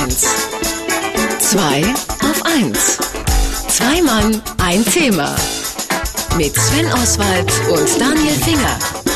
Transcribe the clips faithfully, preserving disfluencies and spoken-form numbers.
eins. Zwei auf eins. Zwei Mann, ein Thema. Mit Sven Oswald und Daniel Finger.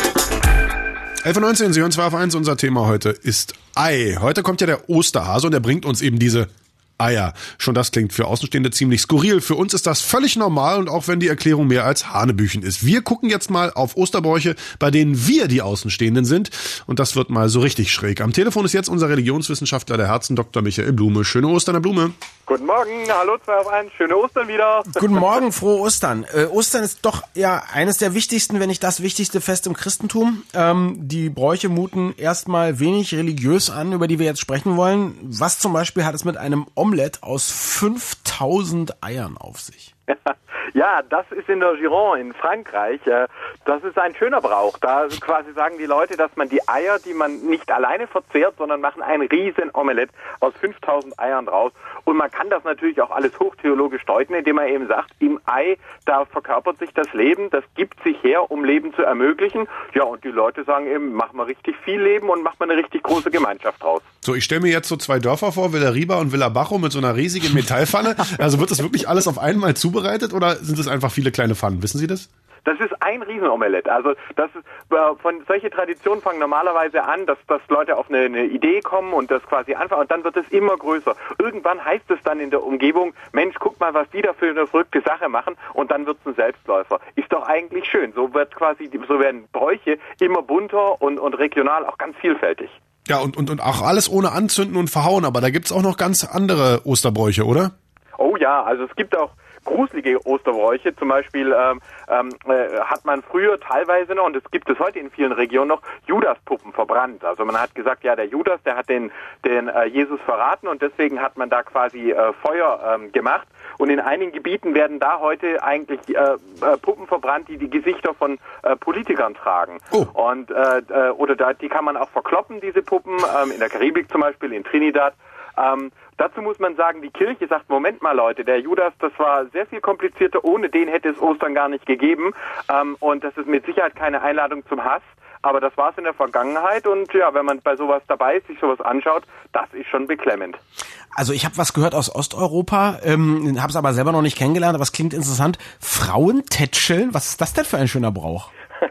elf Uhr neunzehn, Sie hören zwei auf eins. Unser Thema heute ist Ei. Heute kommt ja der Osterhase und er bringt uns eben diese Eier. Schon das klingt für Außenstehende ziemlich skurril. Für uns ist das völlig normal und auch wenn die Erklärung mehr als Hanebüchen ist. Wir gucken jetzt mal auf Osterbräuche, bei denen wir die Außenstehenden sind. Und das wird mal so richtig schräg. Am Telefon ist jetzt unser Religionswissenschaftler der Herzen, Doktor Michael Blume. Schöne Ostern, Herr Blume. Guten Morgen, hallo zwei auf eins, schöne Ostern wieder. Guten Morgen, frohe Ostern. Äh, Ostern ist doch ja eines der wichtigsten, wenn nicht das wichtigste Fest im Christentum. Ähm, die Bräuche muten erstmal wenig religiös an, über die wir jetzt sprechen wollen. Was zum Beispiel hat es mit einem Omelett aus fünftausend Eiern auf sich? Ja, das ist in der Gironde in Frankreich. Das ist ein schöner Brauch. Da quasi sagen die Leute, dass man die Eier, die man nicht alleine verzehrt, sondern machen ein riesen Omelett aus fünftausend Eiern draus. Und man kann das natürlich auch alles hochtheologisch deuten, indem man eben sagt, im Ei, da verkörpert sich das Leben, das gibt sich her, um Leben zu ermöglichen. Ja, und die Leute sagen eben, mach mal richtig viel Leben und mach mal eine richtig große Gemeinschaft draus. So, ich stelle mir jetzt so zwei Dörfer vor, Villa Riba und Villa Bajo mit so einer riesigen Metallpfanne. Also wird das wirklich alles auf einmal zubereitet oder sind es einfach viele kleine Pfannen? Wissen Sie das? Das ist ein Riesenomelett. Also das ist, äh, von solche Traditionen fangen normalerweise an, dass, dass Leute auf eine, eine Idee kommen und das quasi anfangen und dann wird es immer größer. Irgendwann heißt es dann in der Umgebung, Mensch, guck mal, was die da für eine verrückte Sache machen und dann wird es ein Selbstläufer. Ist doch eigentlich schön. So wird quasi, so werden Bräuche immer bunter und, und regional auch ganz vielfältig. Ja, und, und, und auch alles ohne Anzünden und Verhauen, aber da gibt's auch noch ganz andere Osterbräuche, oder? Oh ja, also es gibt auch gruselige Osterbräuche, zum Beispiel ähm, ähm, äh, hat man früher teilweise noch, und es gibt es heute in vielen Regionen noch, Judaspuppen verbrannt. Also man hat gesagt, ja, der Judas, der hat den, den äh, Jesus verraten und deswegen hat man da quasi äh, Feuer ähm, gemacht. Und in einigen Gebieten werden da heute eigentlich äh, äh, Puppen verbrannt, die die Gesichter von äh, Politikern tragen. Oh. Und äh, äh, oder da, die kann man auch verkloppen, diese Puppen, ähm, in der Karibik zum Beispiel, in Trinidad. Ähm, dazu muss man sagen, die Kirche sagt, Moment mal Leute, der Judas, das war sehr viel komplizierter, ohne den hätte es Ostern gar nicht gegeben ähm, und das ist mit Sicherheit keine Einladung zum Hass, aber das war es in der Vergangenheit und ja, wenn man bei sowas dabei ist, sich sowas anschaut, das ist schon beklemmend. Also ich habe was gehört aus Osteuropa, ähm, habe es aber selber noch nicht kennengelernt, aber es klingt interessant. Frauen tätscheln, was ist das denn für ein schöner Brauch?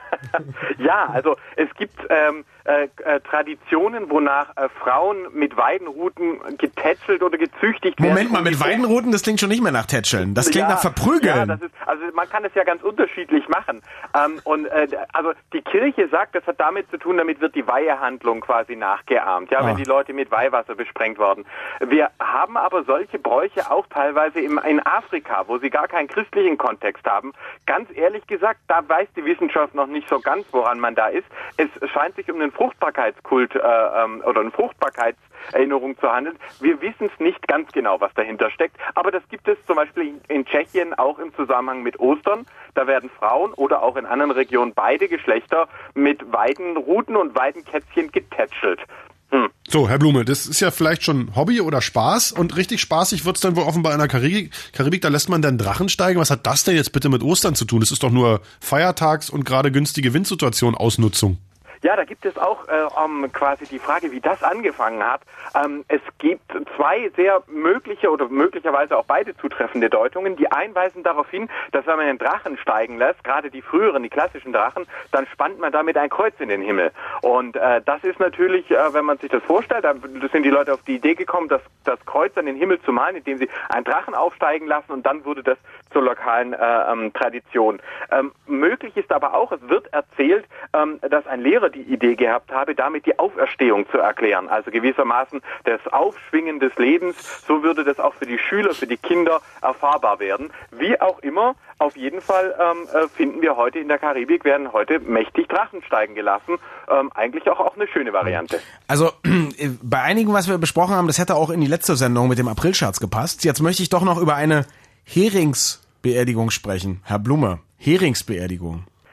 Ja, also es gibt ähm, äh, äh, Traditionen, wonach äh, Frauen mit Weidenruten getätschelt oder gezüchtigt werden. Moment mal, mit Weidenruten, das klingt schon nicht mehr nach Tätscheln. Das klingt ja, nach Verprügeln. Ja, das ist, also man kann es ja ganz unterschiedlich machen. Ähm, und äh, also die Kirche sagt, das hat damit zu tun, damit wird die Weihehandlung quasi nachgeahmt, ja, ah. wenn die Leute mit Weihwasser besprengt worden. Wir haben aber solche Bräuche auch teilweise im, in Afrika, wo sie gar keinen christlichen Kontext haben. Ganz ehrlich gesagt, da weiß die Wissenschaft noch nicht so ganz, woran man da ist. Es scheint sich um einen Fruchtbarkeitskult äh, ähm, oder eine Fruchtbarkeitserinnerung zu handeln. Wir wissen es nicht ganz genau, was dahinter steckt, aber das gibt es zum Beispiel in, in Tschechien auch im Zusammenhang mit Ostern. Da werden Frauen oder auch in anderen Regionen beide Geschlechter mit Weidenruten und Weidenkätzchen getätschelt. Hm. So, Herr Blume, das ist ja vielleicht schon Hobby oder Spaß und richtig spaßig wird's dann wohl offenbar in der Karibik. Karibik, da lässt man dann Drachen steigen. Was hat das denn jetzt bitte mit Ostern zu tun? Das ist doch nur Feiertags- und gerade günstige Windsituation Ausnutzung. Ja, da gibt es auch äh, um, quasi die Frage, wie das angefangen hat. Ähm, es gibt zwei sehr mögliche oder möglicherweise auch beide zutreffende Deutungen. Die einen weisen darauf hin, dass wenn man den Drachen steigen lässt, gerade die früheren, die klassischen Drachen, dann spannt man damit ein Kreuz in den Himmel. Und äh, das ist natürlich, äh, wenn man sich das vorstellt, da sind die Leute auf die Idee gekommen, das, das Kreuz an den Himmel zu malen, indem sie einen Drachen aufsteigen lassen und dann wurde das zur lokalen äh, ähm, Tradition. Ähm, möglich ist aber auch, es wird erzählt, ähm, dass ein Lehrer die Idee gehabt habe, damit die Auferstehung zu erklären. Also gewissermaßen das Aufschwingen des Lebens. So würde das auch für die Schüler, für die Kinder erfahrbar werden. Wie auch immer, auf jeden Fall ähm, finden wir heute in der Karibik, werden heute mächtig Drachen steigen gelassen. Ähm, eigentlich auch, auch eine schöne Variante. Also bei einigen, was wir besprochen haben, das hätte auch in die letzte Sendung mit dem Aprilscherz gepasst. Jetzt möchte ich doch noch über eine Heringsbeerdigung sprechen. Herr Blume, Heringsbeerdigung.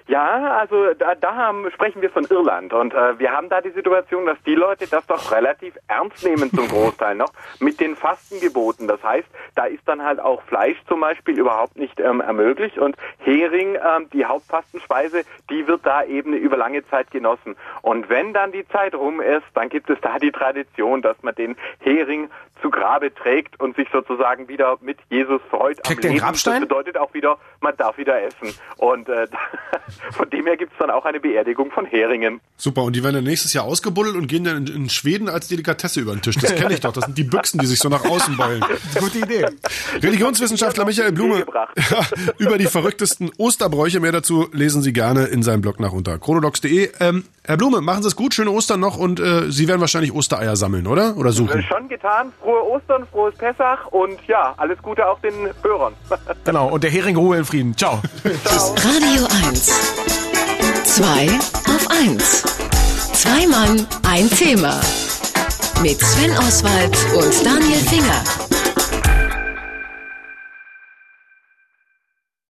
Ja, also da, da haben, sprechen wir von Irland und äh, wir haben da die Situation, dass die Leute das doch relativ ernst nehmen zum Großteil noch mit den Fastengeboten. Das heißt, da ist dann halt auch Fleisch zum Beispiel überhaupt nicht ähm, ermöglicht und Hering, ähm, die Hauptfastenspeise, die wird da eben über lange Zeit genossen. Und wenn dann die Zeit rum ist, dann gibt es da die Tradition, dass man den Hering zu Grabe trägt und sich sozusagen wieder mit Jesus freut am Kriegt den Leben. Grabstein? Das bedeutet auch wieder, man darf wieder essen. Und äh, von dem her gibt es dann auch eine Beerdigung von Heringen. Super, und die werden dann nächstes Jahr ausgebuddelt und gehen dann in, in Schweden als Delikatesse über den Tisch. Das kenne ich doch, das sind die Büchsen, die sich so nach außen beulen. Gute Idee. Religionswissenschaftler Michael Blume über die verrücktesten Osterbräuche. Mehr dazu lesen Sie gerne in seinem Blog nach unter chronodox punkt de. Ähm, Herr Blume, machen Sie es gut, schöne Ostern noch und äh, Sie werden wahrscheinlich Ostereier sammeln, oder? Oder suchen? Schon getan. Frohe Ostern, frohes Pessach und ja, alles Gute auch den Hörern. Genau, und der Hering Ruhe in Frieden. Ciao. Ciao. Radio eins. Zwei auf eins. Zwei Mann, ein Thema. Mit Sven Oswald und Daniel Finger.